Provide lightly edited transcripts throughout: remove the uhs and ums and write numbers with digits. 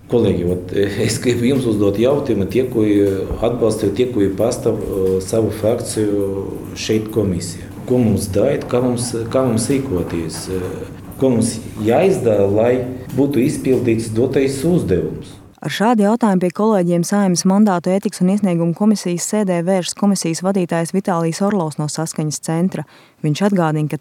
Kolēģi, es gribu jums uzdot jautājumu, tie, kuri atbalsta, tie, kuri pastāv savu frakciju šeit komisijā. Ko mums darīt, kā mums rīkoties, ko mums jāizdara, lai būtu izpildīts dotais uzdevums? Ar šādu jautājumu pie kolēģiem Saeimas mandātu ētikas un iesniegumu komisijas sēdē vēršas komisijas vadītājs Vitālijs Orlovs no Saskaņas centra. Viņš atgādina, ka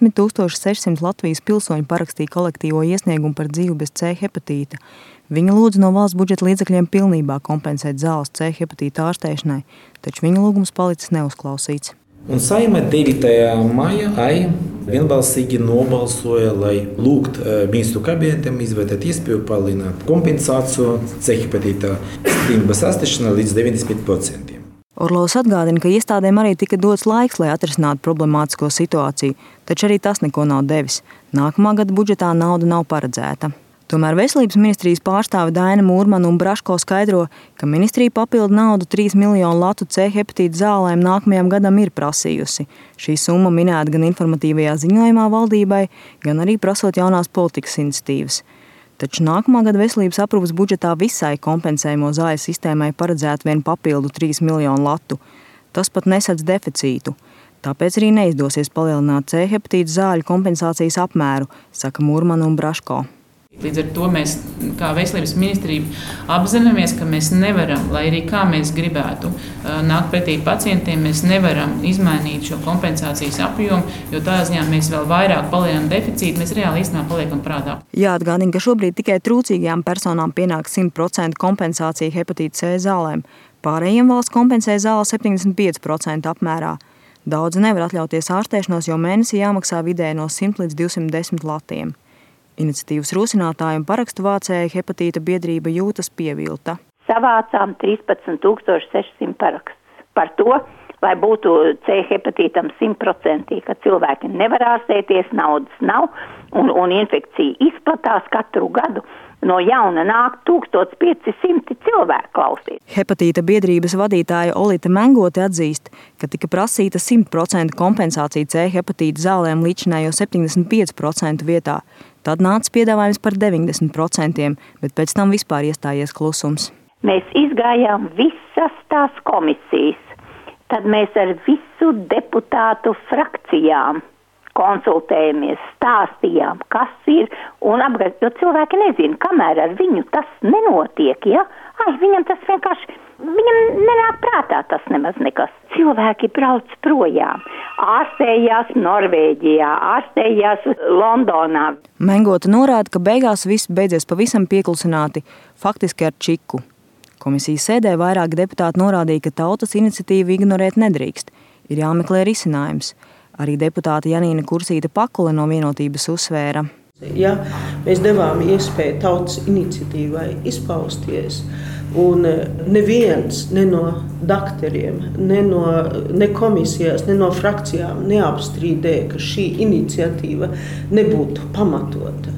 13,600 Latvijas pilsoņu parakstīja kolektīvo iesniegumu par dzīvi bez C hepatīta. Viņa lūdza no valsts budžeta līdzekļiem pilnībā kompensēt zāles C hepatīta ārstēšanai, taču viņa lūgums palicis neuzklausīts. Un Saeima 9. maijā arī vienbalsīgi nobalsoja, lai lūgt ministru kabinetam izvērtēt iespēju palielināt kompensāciju C hepatīta slimības ārstēšanai līdz 90%. Orlovs atgādina, ka iestādēm arī tika dots laiks, lai atrisinātu problemātisko situāciju, taču arī tas neko nav devis. Nākamā gada budžetā nauda nav paredzēta. Tomēr Veselības ministrijas pārstāve Daina Mūrmana un Braško skaidro, ka ministrija papildu naudu 3 miljonu latu C hepatīta zālēm nākamajam gadam ir prasījusi. Šī summa minēta gan informatīvajā ziņojumā valdībai, gan arī prasot jaunās politikas iniciatīvas. Taču nākamā gada veselības aprūpes budžetā visai kompensējamo zāļu sistēmai paredzētu vien papildu 3 miljonu latu. Tas pat nesadz deficītu. Tāpēc arī neizdosies palielināt C hepatīta zāļu kompensācijas apmēru, saka Mūrmana un Braško. Līdz ar to mēs, kā Veselības ministrija, apzināmies, ka mēs nevaram, lai arī kā mēs gribētu nākt pretī pacientiem, mēs nevaram izmainīt šo kompensācijas apjomu, jo tādā ziņā mēs vēl vairāk palielinām deficītu, mēs reāli īstenībā paliekam prātā. Jāatgādina, ka šobrīd tikai trūcīgajām personām pienāk 100% kompensācija hepatīta C zālēm. Pārējiem valsts kompensē zāles 75% apmērā. Daudzi nevar atļauties ārstēšanos, jo mēnesī jāmaksā vidēji no 100 līdz 210 latiem. Iniciatīvas rosinātāja un parakstu vācēja hepatīta biedrība jūtas pievilta. Savācām 13,600 parakstus par to, lai būtu C hepatītam 100%, ka cilvēki nevar ārstēties, naudas nav un infekcija izplatās katru gadu. No jauna nāk 1500 cilvēku klausīt. Hepatīta biedrības vadītāja Olita Mengote atzīst, ka tika prasīta 100% kompensācija C hepatīta zālēm līdzinējo 75% vietā. Tad nāca piedāvājums par 90%, bet pēc tam vispār iestājies klusums. Mēs izgājām visas tās komisijas. Tad mēs ar visu deputātu frakcijām konsultējamies, stāstījām, kas ir, un apgādājām, jo cilvēki nezina, kamēr ar viņu tas nenotiek, ja? Viņam tas vienkārši, viņam nenāk prātā tas nemaz nekas. Cilvēki brauc projām, ārstējās Norvēģijā, ārstējās Londonā. Mengota norāda, ka beigās viss beidzies pavisam pieklusināti, faktiski ar čiku. Komisijas sēdē vairāk deputāti norādīja, ka tautas iniciatīvu ignorēt nedrīkst, ir jāmeklē risinājums. Arī deputāte Janīna Kursīta Pakule no Vienotības uzsvēra. Ja mēs devām iespēju tautas iniciatīvai izpausties, un neviens ne no dakteriem, ne komisijās, ne no frakcijām neapstrīdēja, ka šī iniciatīva nebūtu pamatota,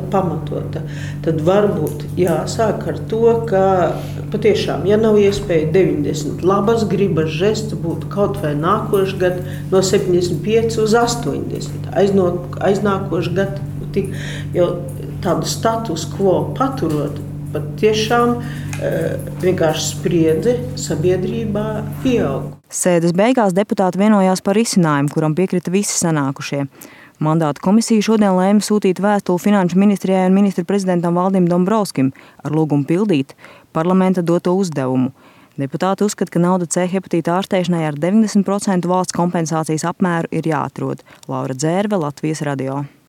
tad varbūt jāsāk ar to, ka patiešām, ja nav iespēja 90 labas gribas žests, būtu kaut vai nākošais gads no 75 uz 80, aiznākošais gads. Jo tādu status quo paturot, pat tiešām vienkārši spriedze sabiedrībā pieaug. Sēdes beigās deputāti vienojās par risinājumu, kuram piekrita visi sanākušie. Mandāta komisija šodien lēma sūtīt vēstuli Finanšu ministrijai un ministra prezidentam Valdim Dombrovskim ar lūgumu pildīt parlamenta doto uzdevumu. Deputāti uzskata, ka nauda C hepatīta ārstēšanai ar 90% valsts kompensācijas apmēru ir jāatrod. Laura Dzērve, Latvijas radio.